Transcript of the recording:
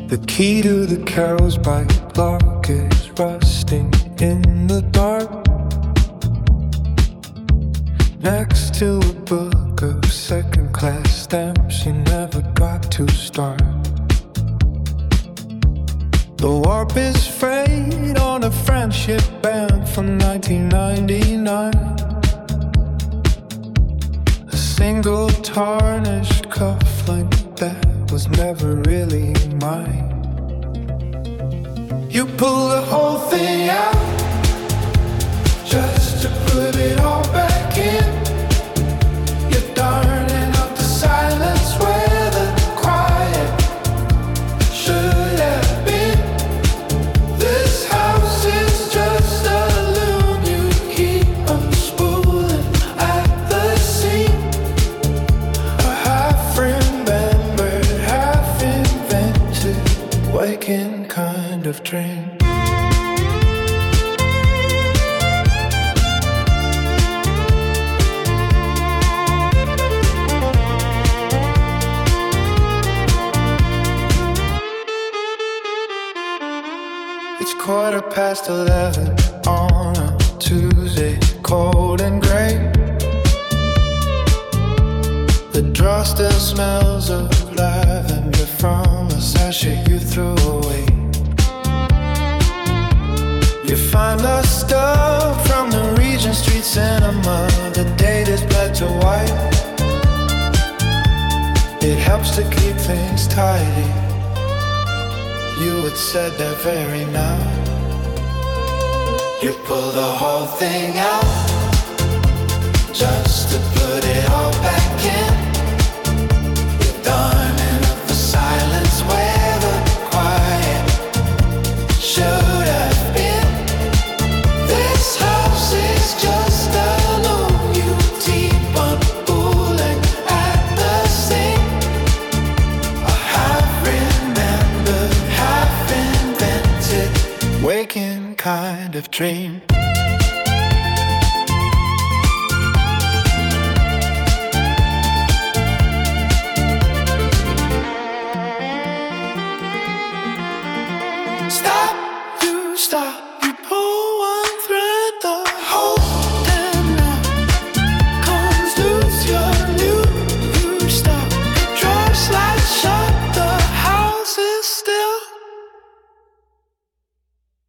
The key to the Carlsbad lock is rusting in the dark, next to a book of second-class stamps you never got to start. The warp is frayed on a friendship band from 1999. A single tarnished cufflink that was never really mine. You pull the whole thing out just to put it all back in. You're darning up the silence where the quiet should have been. This house is just a loom you keep unspooling at the seam. A half-remembered, half-invented, waking kind of dream. It's 11:15 on a Tuesday, cold and gray. The drawer still smells of lavender from a sachet you threw away. You find the stuff from the Regent Street cinema. The date is black to white. It helps to keep things tidy. You had said that very night. You pull the whole thing out just to put it all back in. You're darning up the silence where the quiet should have been. This house is just a loom you keep on pulling at the seam. A half-remembered, half-invented, waking kind of dream. Stop, you stop.